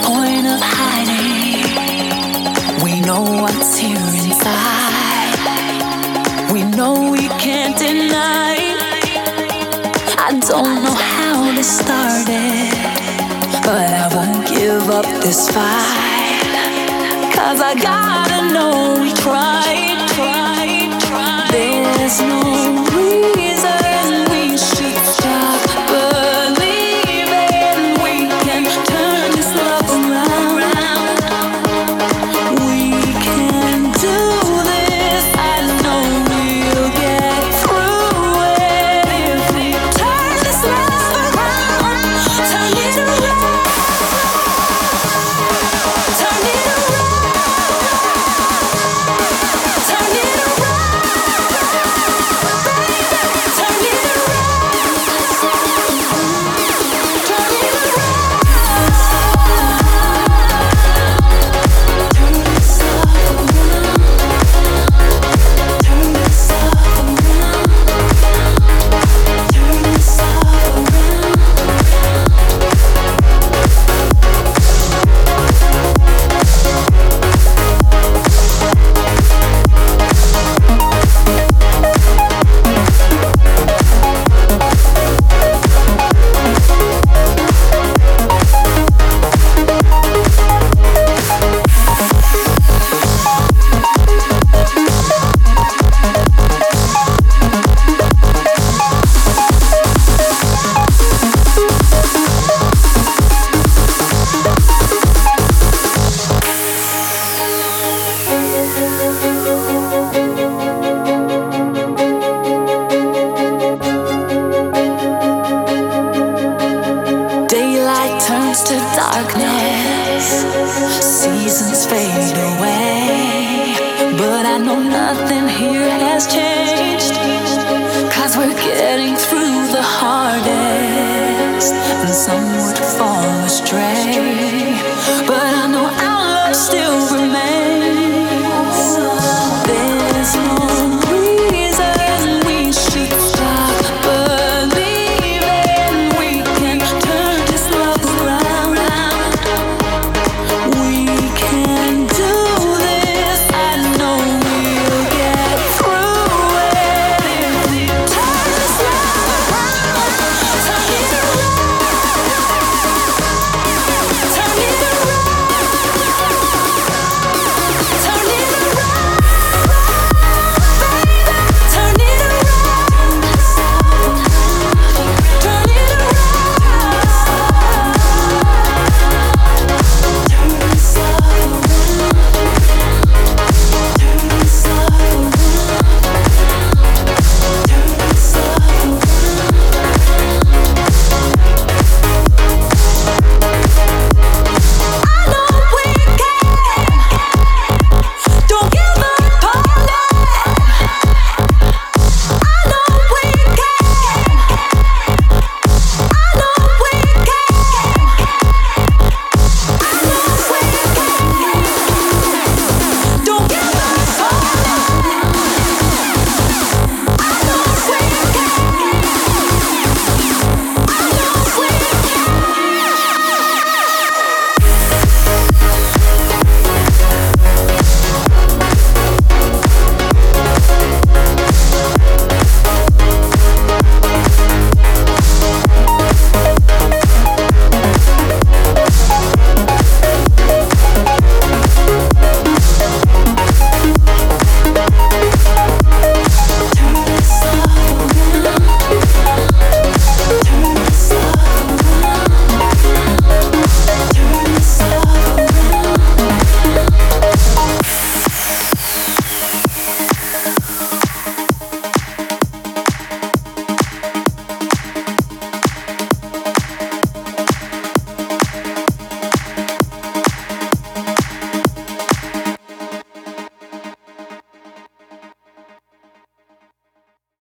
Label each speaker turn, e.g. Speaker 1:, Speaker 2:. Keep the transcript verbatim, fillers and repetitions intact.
Speaker 1: point of hiding? We know what's here inside. We know we can't deny. I don't know how this started, but I won't give up this fight. Cause I gotta know we tried, tried, tried. There's no reason we should stop believing we can turn this love around. We can do this. I know we'll get through it if we turn this love around. Turn it around. Turn it around. Turn it around. Baby, turn it around. Turn it around. Turn this love around. Turn this love around. Turn this love around. Daylight turns to darkness, seasons fade away, but I know nothing here has changed.